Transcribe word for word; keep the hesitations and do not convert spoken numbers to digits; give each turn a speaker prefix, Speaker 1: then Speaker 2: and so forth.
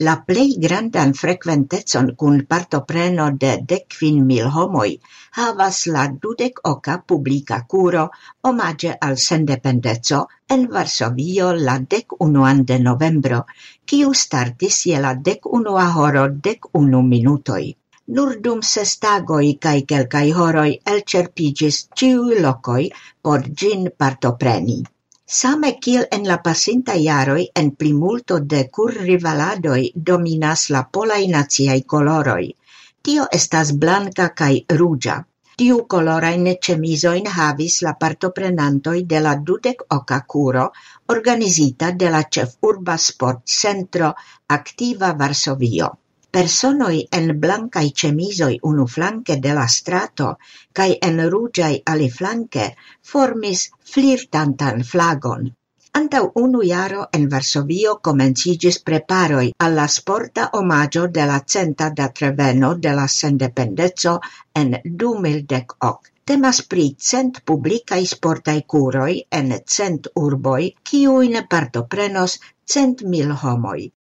Speaker 1: La plej grandan frekventecon kun partopreno de dekkvin mil homoj havas la dudek oka publika kuro omaĝe al sendependeco en Varsovio la dek unuan de novembro, kiu startis je la dek unua horo dek unu minutoj. Nur dum ses tagoj kaj kelkaj horoj elĉerpiĝis ĉiuj lokoj por ĝin partopreni. Same kiel en la pasintaj jaroj en plimulto de kurrivaladoj dominas la polaj naciaj koloroj. Tio estas blanka kaj ruĝa. Tiu kolorajn ĉemizojn havis la partoprenantoj de la dudek oka kuro organizita de la ĉefurba sportcentro Aktiva Varsovio. Personoj en blankaj ĉemizoj unuflanke de la strato kaj en ruĝaj aliflanke formis flirtantan flagon. Antaŭ unu jaro en Varsovio komenciĝis preparoj al la sporta omaĝo de la centa datreveno de la sendependeco en du mil dek ok. Temas pri cent publikaj sportaj kuroj en cent urboj, kiujn partoprenos cent mil homoj.